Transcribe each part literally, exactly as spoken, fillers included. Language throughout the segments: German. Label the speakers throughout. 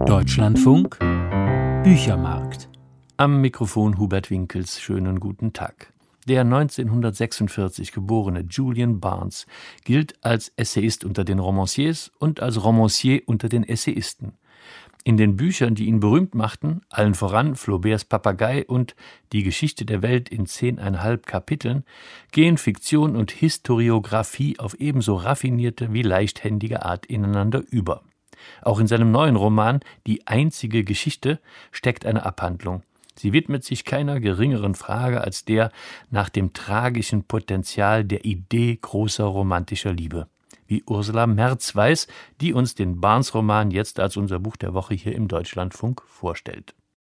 Speaker 1: Deutschlandfunk Büchermarkt. Am Mikrofon Hubert Winkels. Schönen guten Tag. Der neunzehnhundertsechsundvierzig geborene Julian Barnes gilt als Essayist unter den Romanciers und als Romancier unter den Essayisten. In den Büchern, die ihn berühmt machten, allen voran Flauberts Papagei und Die Geschichte der Welt in zehneinhalb Kapiteln, gehen Fiktion und Historiographie auf ebenso raffinierte wie leichthändige Art ineinander über. Auch in seinem neuen Roman »Die einzige Geschichte« steckt eine Abhandlung. Sie widmet sich keiner geringeren Frage als der nach dem tragischen Potenzial der Idee großer romantischer Liebe. Wie Ursula Merz weiß, die uns den Barnes-Roman jetzt als unser Buch der Woche hier im Deutschlandfunk vorstellt.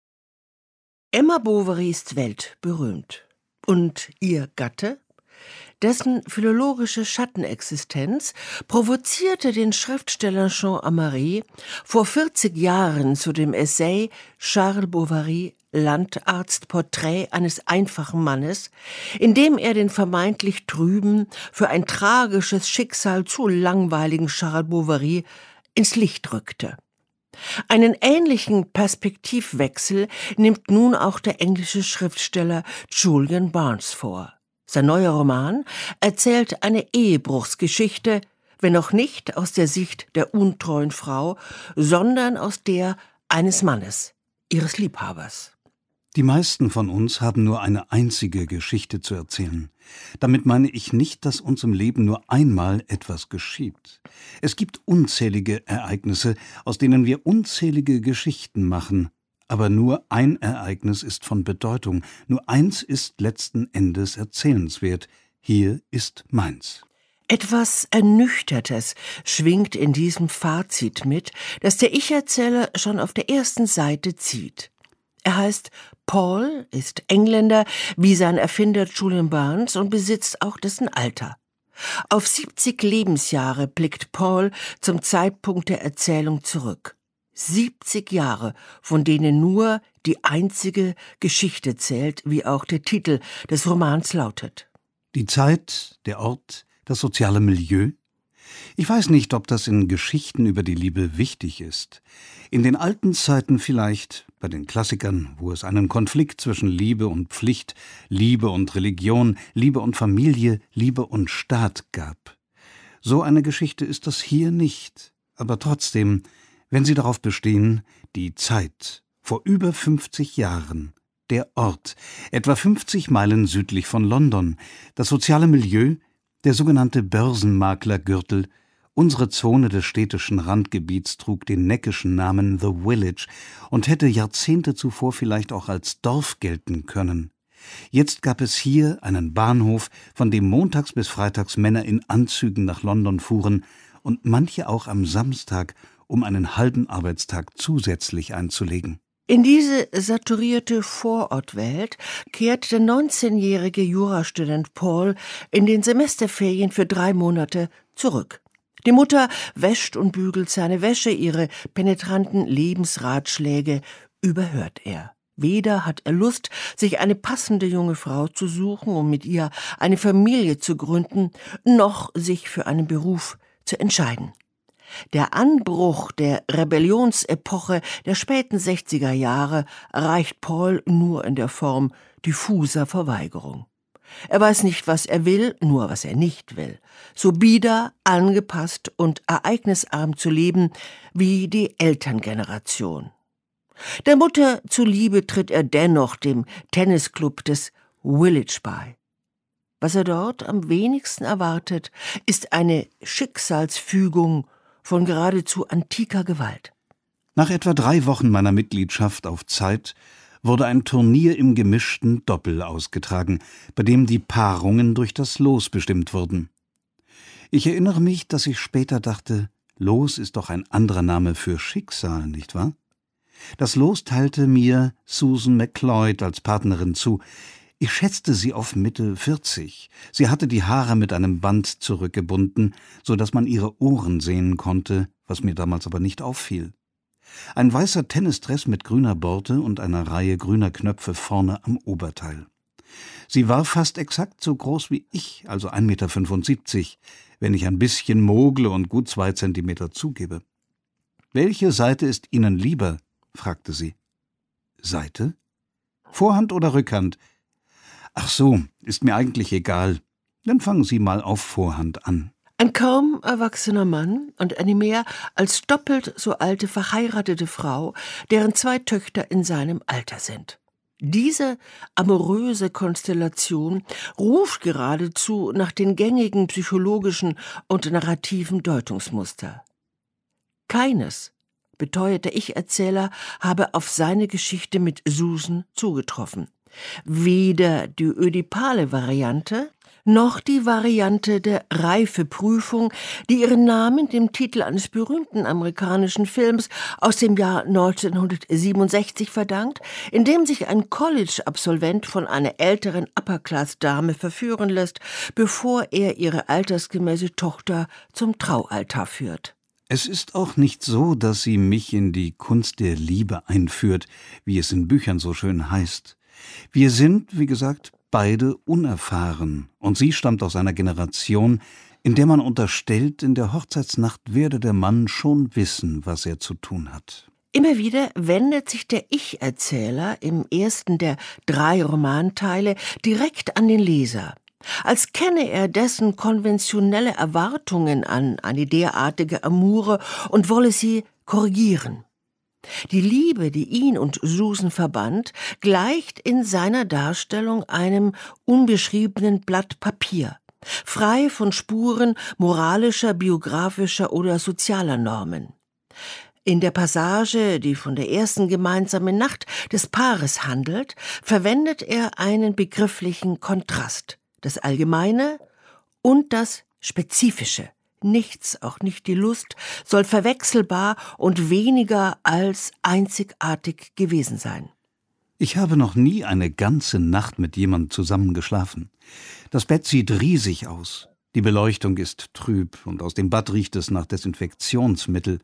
Speaker 2: Emma Bovary ist weltberühmt. Und ihr Gatte? Dessen philologische Schattenexistenz provozierte den Schriftsteller Jean Amaré vor vierzig Jahren zu dem Essay Charles Bovary, Landarzt, Porträt eines einfachen Mannes, in dem er den vermeintlich trüben, für ein tragisches Schicksal zu langweiligen Charles Bovary ins Licht rückte. Einen ähnlichen Perspektivwechsel nimmt nun auch der englische Schriftsteller Julian Barnes vor. Sein neuer Roman erzählt eine Ehebruchsgeschichte, wenn auch nicht aus der Sicht der untreuen Frau, sondern aus der eines Mannes, ihres Liebhabers.
Speaker 3: Die meisten von uns haben nur eine einzige Geschichte zu erzählen. Damit meine ich nicht, dass uns im Leben nur einmal etwas geschieht. Es gibt unzählige Ereignisse, aus denen wir unzählige Geschichten machen. Aber nur ein Ereignis ist von Bedeutung, nur eins ist letzten Endes erzählenswert. Hier ist meins.
Speaker 2: Etwas Ernüchtertes schwingt in diesem Fazit mit, das der Ich-Erzähler schon auf der ersten Seite zieht. Er heißt Paul, ist Engländer, wie sein Erfinder Julian Barnes, und besitzt auch dessen Alter. Auf siebzig Lebensjahre blickt Paul zum Zeitpunkt der Erzählung zurück. siebzig Jahre, von denen nur die einzige Geschichte zählt, wie auch der Titel des Romans lautet.
Speaker 3: Die Zeit, der Ort, das soziale Milieu? Ich weiß nicht, ob das in Geschichten über die Liebe wichtig ist. In den alten Zeiten vielleicht, bei den Klassikern, wo es einen Konflikt zwischen Liebe und Pflicht, Liebe und Religion, Liebe und Familie, Liebe und Staat gab. So eine Geschichte ist das hier nicht. Aber trotzdem, wenn Sie darauf bestehen, die Zeit, vor über fünfzig Jahren, der Ort, etwa fünfzig Meilen südlich von London, das soziale Milieu, der sogenannte Börsenmaklergürtel, unsere Zone des städtischen Randgebiets trug den neckischen Namen The Village und hätte Jahrzehnte zuvor vielleicht auch als Dorf gelten können. Jetzt gab es hier einen Bahnhof, von dem montags bis freitags Männer in Anzügen nach London fuhren und manche auch am Samstag, um einen halben Arbeitstag zusätzlich einzulegen.
Speaker 2: In diese saturierte Vorortwelt kehrt der neunzehnjährige Jurastudent Paul in den Semesterferien für drei Monate zurück. Die Mutter wäscht und bügelt seine Wäsche, ihre penetranten Lebensratschläge überhört er. Weder hat er Lust, sich eine passende junge Frau zu suchen, um mit ihr eine Familie zu gründen, noch sich für einen Beruf zu entscheiden. Der Anbruch der Rebellionsepoche der späten sechziger Jahre erreicht Paul nur in der Form diffuser Verweigerung. Er weiß nicht, was er will, nur was er nicht will. So bieder, angepasst und ereignisarm zu leben wie die Elterngeneration. Der Mutter zuliebe tritt er dennoch dem Tennisclub des Village bei. Was er dort am wenigsten erwartet, ist eine Schicksalsfügung von geradezu antiker Gewalt.
Speaker 3: Nach etwa drei Wochen meiner Mitgliedschaft auf Zeit wurde ein Turnier im gemischten Doppel ausgetragen, bei dem die Paarungen durch das Los bestimmt wurden. Ich erinnere mich, dass ich später dachte, Los ist doch ein anderer Name für Schicksal, nicht wahr? Das Los teilte mir Susan MacLeod als Partnerin zu. Ich schätzte sie auf Mitte vierzig. Sie hatte die Haare mit einem Band zurückgebunden, so dass man ihre Ohren sehen konnte, was mir damals aber nicht auffiel. Ein weißer Tennisdress mit grüner Borte und einer Reihe grüner Knöpfe vorne am Oberteil. Sie war fast exakt so groß wie ich, also ein Meter fünfundsiebzig, wenn ich ein bisschen mogle und gut zwei Zentimeter zugebe. »Welche Seite ist Ihnen lieber?« fragte sie. »Seite? Vorhand oder Rückhand?« »Ach so, ist mir eigentlich egal. Dann fangen Sie mal auf Vorhand an.«
Speaker 2: Ein kaum erwachsener Mann und eine mehr als doppelt so alte verheiratete Frau, deren zwei Töchter in seinem Alter sind. Diese amoröse Konstellation ruft geradezu nach den gängigen psychologischen und narrativen Deutungsmuster. Keines, beteuert der Ich-Erzähler, habe auf seine Geschichte mit Susan zugetroffen. Weder die ödipale Variante noch die Variante der Reifeprüfung, die ihren Namen dem Titel eines berühmten amerikanischen Films aus dem Jahr neunzehnhundertsiebenundsechzig verdankt, in dem sich ein College-Absolvent von einer älteren Upper-Class-Dame verführen lässt, bevor er ihre altersgemäße Tochter zum Traualtar führt.
Speaker 3: Es ist auch nicht so, dass sie mich in die Kunst der Liebe einführt, wie es in Büchern so schön heißt. Wir sind, wie gesagt, beide unerfahren, und sie stammt aus einer Generation, in der man unterstellt, in der Hochzeitsnacht werde der Mann schon wissen, was er zu tun hat.
Speaker 2: Immer wieder wendet sich der Ich-Erzähler im ersten der drei Romanteile direkt an den Leser, als kenne er dessen konventionelle Erwartungen an eine derartige Amoure und wolle sie korrigieren. Die Liebe, die ihn und Susan verband, gleicht in seiner Darstellung einem unbeschriebenen Blatt Papier, frei von Spuren moralischer, biografischer oder sozialer Normen. In der Passage, die von der ersten gemeinsamen Nacht des Paares handelt, verwendet er einen begrifflichen Kontrast, das Allgemeine und das Spezifische. Nichts, auch nicht die Lust, soll verwechselbar und weniger als einzigartig gewesen sein.
Speaker 3: Ich habe noch nie eine ganze Nacht mit jemandem zusammen geschlafen. Das Bett sieht riesig aus. Die Beleuchtung ist trüb und aus dem Bad riecht es nach Desinfektionsmittel.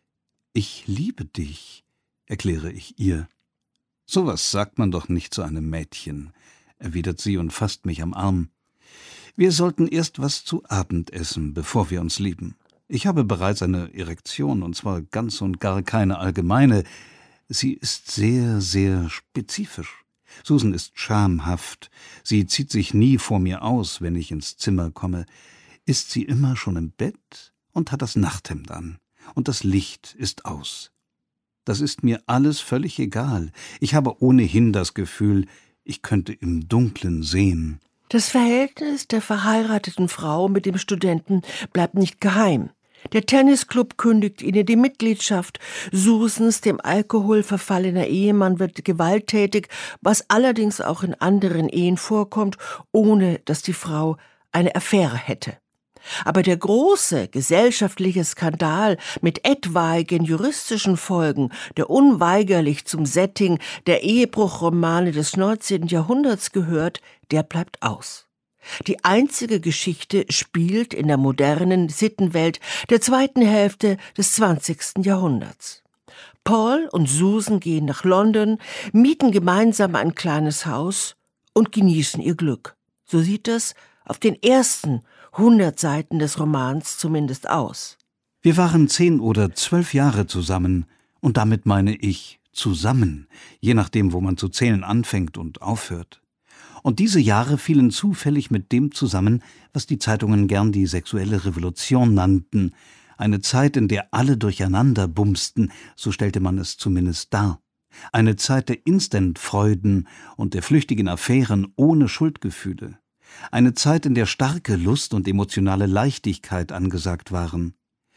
Speaker 3: »Ich liebe dich«, erkläre ich ihr. »Sowas sagt man doch nicht zu einem Mädchen«, erwidert sie und fasst mich am Arm. »Wir sollten erst was zu Abend essen, bevor wir uns lieben. Ich habe bereits eine Erektion, und zwar ganz und gar keine allgemeine. Sie ist sehr, sehr spezifisch. Susan ist schamhaft. Sie zieht sich nie vor mir aus, wenn ich ins Zimmer komme. Ist sie immer schon im Bett und hat das Nachthemd an. Und das Licht ist aus. Das ist mir alles völlig egal. Ich habe ohnehin das Gefühl, ich könnte im Dunkeln sehen.«
Speaker 2: Das Verhältnis der verheirateten Frau mit dem Studenten bleibt nicht geheim. Der Tennisclub kündigt ihnen die Mitgliedschaft. Susans, dem Alkohol verfallener Ehemann, wird gewalttätig, was allerdings auch in anderen Ehen vorkommt, ohne dass die Frau eine Affäre hätte. Aber der große gesellschaftliche Skandal mit etwaigen juristischen Folgen, der unweigerlich zum Setting der Ehebruchromane des neunzehnten Jahrhunderts gehört, der bleibt aus. Die einzige Geschichte spielt in der modernen Sittenwelt der zweiten Hälfte des zwanzigsten Jahrhunderts. Paul und Susan gehen nach London, mieten gemeinsam ein kleines Haus und genießen ihr Glück. So sieht es auf den ersten hundert Seiten des Romans zumindest aus.
Speaker 3: Wir waren zehn oder zwölf Jahre zusammen, und damit meine ich zusammen, je nachdem, wo man zu zählen anfängt und aufhört. Und diese Jahre fielen zufällig mit dem zusammen, was die Zeitungen gern die sexuelle Revolution nannten, eine Zeit, in der alle durcheinander bumsten, so stellte man es zumindest dar. Eine Zeit der Instant-Freuden und der flüchtigen Affären ohne Schuldgefühle. Eine Zeit, in der starke Lust und emotionale Leichtigkeit angesagt waren.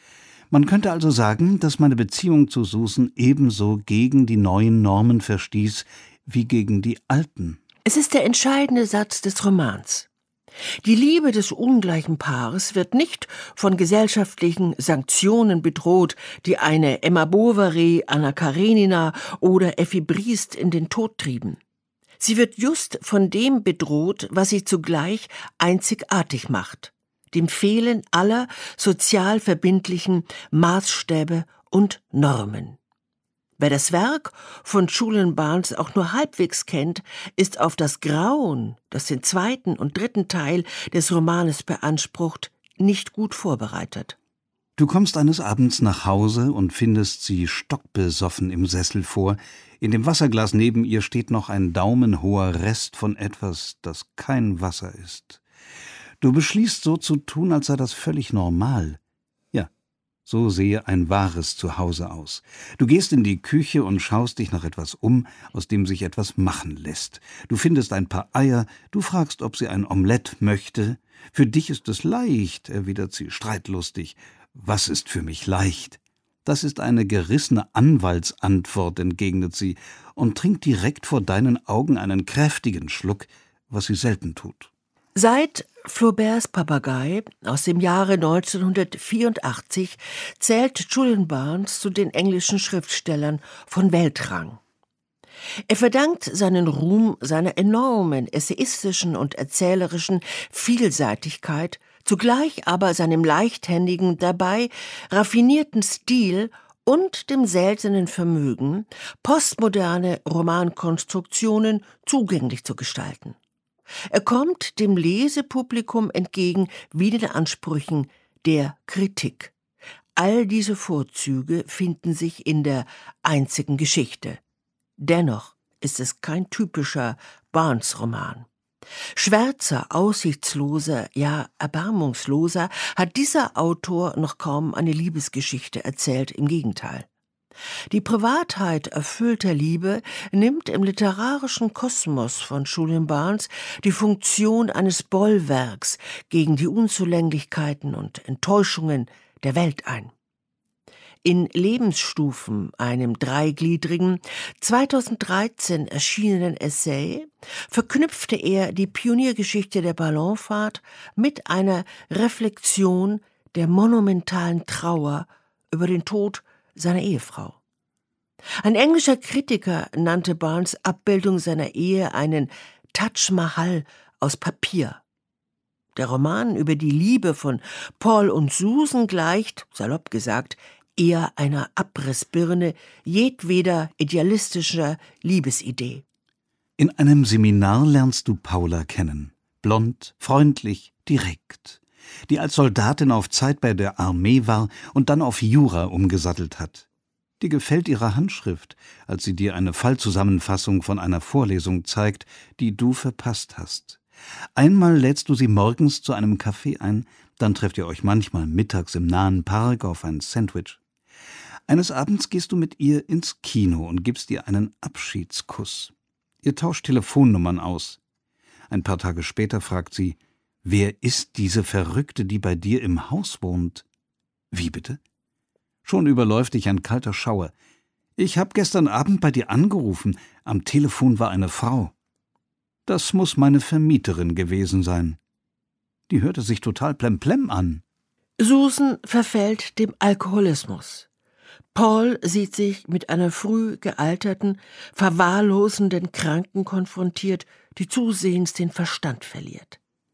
Speaker 3: Man könnte also sagen, dass meine Beziehung zu Susan ebenso gegen die neuen Normen verstieß wie gegen die alten.
Speaker 2: Es ist der entscheidende Satz des Romans. Die Liebe des ungleichen Paares wird nicht von gesellschaftlichen Sanktionen bedroht, die eine Emma Bovary, Anna Karenina oder Effi Briest in den Tod trieben. Sie wird just von dem bedroht, was sie zugleich einzigartig macht, dem Fehlen aller sozial verbindlichen Maßstäbe und Normen. Wer das Werk von Julian Barnes auch nur halbwegs kennt, ist auf das Grauen, das den zweiten und dritten Teil des Romanes beansprucht, nicht gut vorbereitet.
Speaker 3: Du kommst eines Abends nach Hause und findest sie stockbesoffen im Sessel vor. In dem Wasserglas neben ihr steht noch ein daumenhoher Rest von etwas, das kein Wasser ist. Du beschließt, so zu tun, als sei das völlig normal. Ja, so sehe ein wahres Zuhause aus. Du gehst in die Küche und schaust dich nach etwas um, aus dem sich etwas machen lässt. Du findest ein paar Eier, du fragst, ob sie ein Omelett möchte. Für dich ist es leicht, erwidert sie streitlustig. Was ist für mich leicht? Das ist eine gerissene Anwaltsantwort, entgegnet sie und trinkt direkt vor deinen Augen einen kräftigen Schluck, was sie selten tut.
Speaker 2: Seit Flauberts Papagei aus dem Jahre neunzehnhundertvierundachtzig zählt Julian Barnes zu den englischen Schriftstellern von Weltrang. Er verdankt seinen Ruhm seiner enormen essayistischen und erzählerischen Vielseitigkeit, zugleich aber seinem leichthändigen, dabei raffinierten Stil und dem seltenen Vermögen, postmoderne Romankonstruktionen zugänglich zu gestalten. Er kommt dem Lesepublikum entgegen wie den Ansprüchen der Kritik. All diese Vorzüge finden sich in der einzigen Geschichte. Dennoch ist es kein typischer Barnes-Roman. Schwärzer, aussichtsloser, ja erbarmungsloser hat dieser Autor noch kaum eine Liebesgeschichte erzählt, im Gegenteil. Die Privatheit erfüllter Liebe nimmt im literarischen Kosmos von Julian Barnes die Funktion eines Bollwerks gegen die Unzulänglichkeiten und Enttäuschungen der Welt ein. In Lebensstufen, einem dreigliedrigen, zweitausenddreizehn erschienenen Essay, verknüpfte er die Pioniergeschichte der Ballonfahrt mit einer Reflexion der monumentalen Trauer über den Tod seiner Ehefrau. Ein englischer Kritiker nannte Barnes' Abbildung seiner Ehe einen Taj Mahal aus Papier. Der Roman über die Liebe von Paul und Susan gleicht, salopp gesagt, eher einer Abrissbirne jedweder idealistischer Liebesidee.
Speaker 3: In einem Seminar lernst du Paula kennen. Blond, freundlich, direkt. Die als Soldatin auf Zeit bei der Armee war und dann auf Jura umgesattelt hat. Dir gefällt ihre Handschrift, als sie dir eine Fallzusammenfassung von einer Vorlesung zeigt, die du verpasst hast. Einmal lädst du sie morgens zu einem Kaffee ein, dann trefft ihr euch manchmal mittags im nahen Park auf ein Sandwich. Eines Abends gehst du mit ihr ins Kino und gibst ihr einen Abschiedskuss. Ihr tauscht Telefonnummern aus. Ein paar Tage später fragt sie, wer ist diese Verrückte, die bei dir im Haus wohnt? Wie bitte? Schon überläuft dich ein kalter Schauer. Ich habe gestern Abend bei dir angerufen. Am Telefon war eine Frau. Das muss meine Vermieterin gewesen sein. Die hörte sich total plemplem an.
Speaker 2: Susan verfällt dem Alkoholismus. Paul sieht sich mit einer früh gealterten, verwahrlosenden Kranken konfrontiert, die zusehends den Verstand verliert.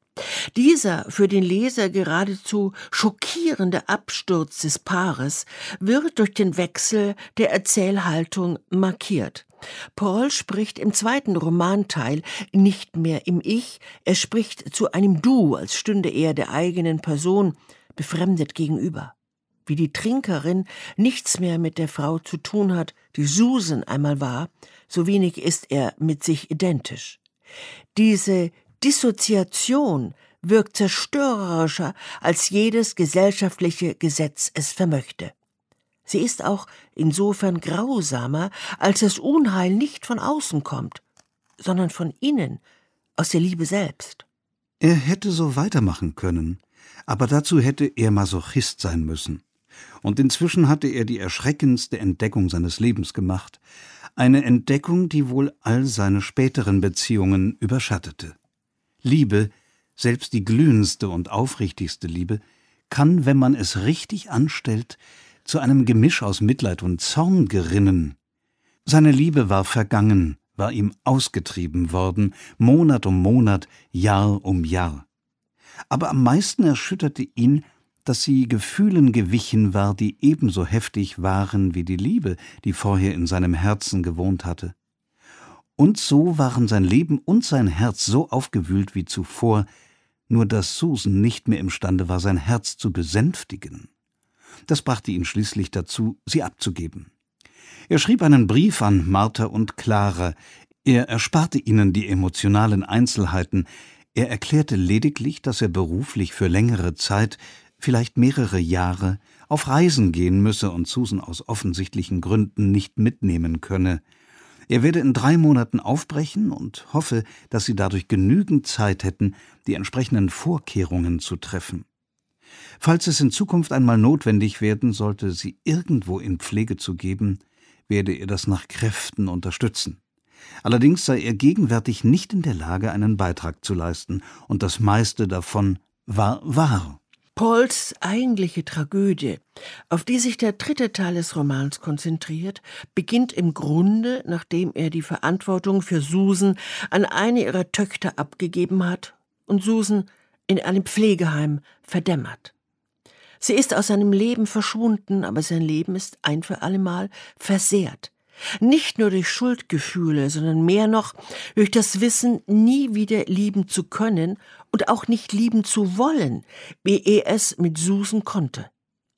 Speaker 2: Dieser für den Leser geradezu schockierende Absturz des Paares wird durch den Wechsel der Erzählhaltung markiert. Paul spricht im zweiten Romanteil nicht mehr im Ich, er spricht zu einem Du, als stünde er der eigenen Person befremdet gegenüber. Wie die Trinkerin nichts mehr mit der Frau zu tun hat, die Susan einmal war, so wenig ist er mit sich identisch. Diese Dissoziation wirkt zerstörerischer, als jedes gesellschaftliche Gesetz es vermöchte. Sie ist auch insofern grausamer, als das Unheil nicht von außen kommt, sondern von innen, aus der Liebe selbst.
Speaker 3: Er hätte so weitermachen können, aber dazu hätte er Masochist sein müssen. Und inzwischen hatte er die erschreckendste Entdeckung seines Lebens gemacht, eine Entdeckung, die wohl all seine späteren Beziehungen überschattete. Liebe, selbst die glühendste und aufrichtigste Liebe, kann, wenn man es richtig anstellt, zu einem Gemisch aus Mitleid und Zorn gerinnen. Seine Liebe war vergangen, war ihm ausgetrieben worden, Monat um Monat, Jahr um Jahr. Aber am meisten erschütterte ihn, dass sie Gefühlen gewichen war, die ebenso heftig waren wie die Liebe, die vorher in seinem Herzen gewohnt hatte. Und so waren sein Leben und sein Herz so aufgewühlt wie zuvor, nur dass Susan nicht mehr imstande war, sein Herz zu besänftigen. Das brachte ihn schließlich dazu, sie abzugeben. Er schrieb einen Brief an Martha und Clara. Er ersparte ihnen die emotionalen Einzelheiten. Er erklärte lediglich, dass er beruflich für längere Zeit, vielleicht mehrere Jahre, auf Reisen gehen müsse und Susan aus offensichtlichen Gründen nicht mitnehmen könne. Er werde in drei Monaten aufbrechen und hoffe, dass sie dadurch genügend Zeit hätten, die entsprechenden Vorkehrungen zu treffen. Falls es in Zukunft einmal notwendig werden sollte, sie irgendwo in Pflege zu geben, werde er das nach Kräften unterstützen. Allerdings sei er gegenwärtig nicht in der Lage, einen Beitrag zu leisten, und das meiste davon war wahr.
Speaker 2: Pauls eigentliche Tragödie, auf die sich der dritte Teil des Romans konzentriert, beginnt im Grunde, nachdem er die Verantwortung für Susan an eine ihrer Töchter abgegeben hat und Susan in einem Pflegeheim verdämmert. Sie ist aus seinem Leben verschwunden, aber sein Leben ist ein für allemal versehrt. Nicht nur durch Schuldgefühle, sondern mehr noch durch das Wissen, nie wieder lieben zu können und auch nicht lieben zu wollen, wie er es mit Susan konnte.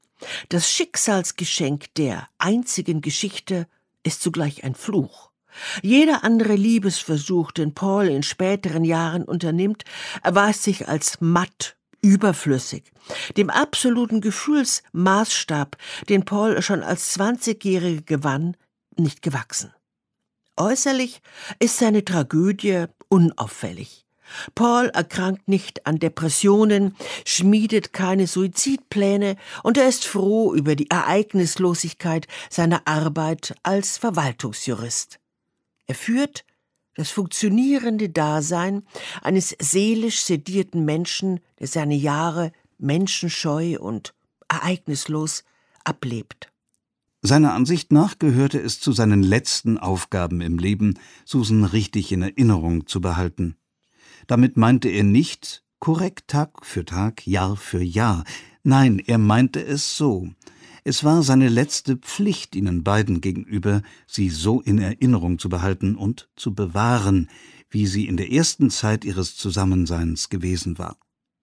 Speaker 2: Das Schicksalsgeschenk der einzigen Geschichte ist zugleich ein Fluch. Jeder andere Liebesversuch, den Paul in späteren Jahren unternimmt, erweist sich als matt, überflüssig, dem absoluten Gefühlsmaßstab, den Paul schon als Zwanzigjährige gewann, nicht gewachsen. Äußerlich ist seine Tragödie unauffällig. Paul erkrankt nicht an Depressionen, schmiedet keine Suizidpläne und er ist froh über die Ereignislosigkeit seiner Arbeit als Verwaltungsjurist. Er führt das funktionierende Dasein eines seelisch sedierten Menschen, der seine Jahre menschenscheu und ereignislos ablebt.
Speaker 3: Seiner Ansicht nach gehörte es zu seinen letzten Aufgaben im Leben, Susan richtig in Erinnerung zu behalten. Damit meinte er nicht korrekt Tag für Tag, Jahr für Jahr. Nein, er meinte es so. Es war seine letzte Pflicht ihnen beiden gegenüber, sie so in Erinnerung zu behalten und zu bewahren, wie sie in der ersten Zeit ihres Zusammenseins gewesen war.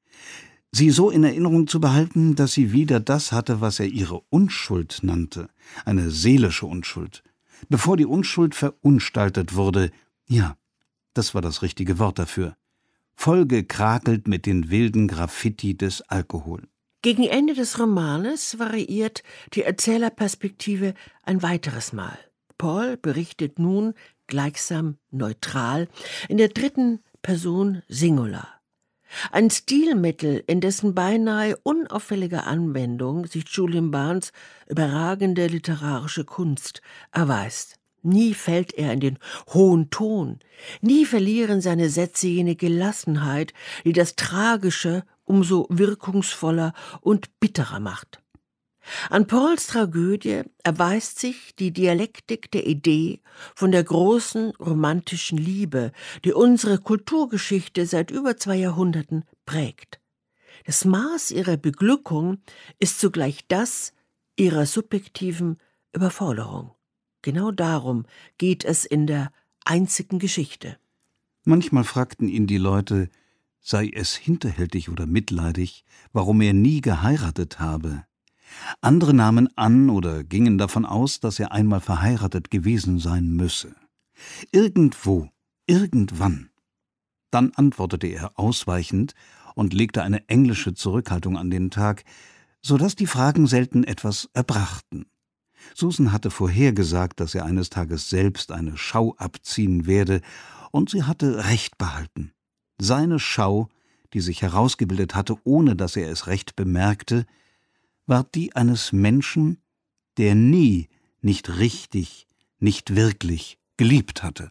Speaker 3: Sie so in Erinnerung zu behalten, dass sie wieder das hatte, was er ihre Unschuld nannte, eine seelische Unschuld, bevor die Unschuld verunstaltet wurde. Ja, das war das richtige Wort dafür. Vollgekrakelt mit den wilden Graffiti des Alkohol.
Speaker 2: Gegen Ende des Romanes variiert die Erzählerperspektive ein weiteres Mal. Paul berichtet nun gleichsam neutral in der dritten Person Singular. Ein Stilmittel, in dessen beinahe unauffälliger Anwendung sich Julian Barnes überragende literarische Kunst erweist. Nie fällt er in den hohen Ton, nie verlieren seine Sätze jene Gelassenheit, die das Tragische umso wirkungsvoller und bitterer macht. An Pauls Tragödie erweist sich die Dialektik der Idee von der großen romantischen Liebe, die unsere Kulturgeschichte seit über zwei Jahrhunderten prägt. Das Maß ihrer Beglückung ist zugleich das ihrer subjektiven Überforderung. Genau darum geht es in der einzigen Geschichte.
Speaker 3: Manchmal fragten ihn die Leute, sei es hinterhältig oder mitleidig, warum er nie geheiratet habe. Andere nahmen an oder gingen davon aus, dass er einmal verheiratet gewesen sein müsse. Irgendwo, irgendwann. Dann antwortete er ausweichend und legte eine englische Zurückhaltung an den Tag, so dass die Fragen selten etwas erbrachten. Susan hatte vorhergesagt, dass er eines Tages selbst eine Schau abziehen werde, und sie hatte Recht behalten. Seine Schau, die sich herausgebildet hatte, ohne dass er es recht bemerkte, war die eines Menschen, der nie, nicht richtig, nicht wirklich geliebt hatte.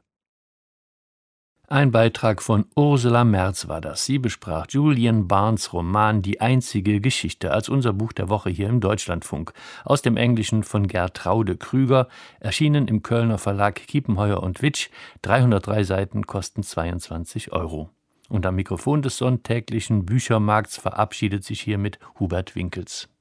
Speaker 1: Ein Beitrag von Ursula Merz war das. Sie besprach Julian Barnes' Roman »Die einzige Geschichte« als unser Buch der Woche hier im Deutschlandfunk. Aus dem Englischen von Gertraude Krüger, erschienen im Kölner Verlag Kiepenheuer und Witsch. dreihundertdrei Seiten kosten zweiundzwanzig Euro. Und am Mikrofon des sonntäglichen Büchermarkts verabschiedet sich hiermit Hubert Winkels.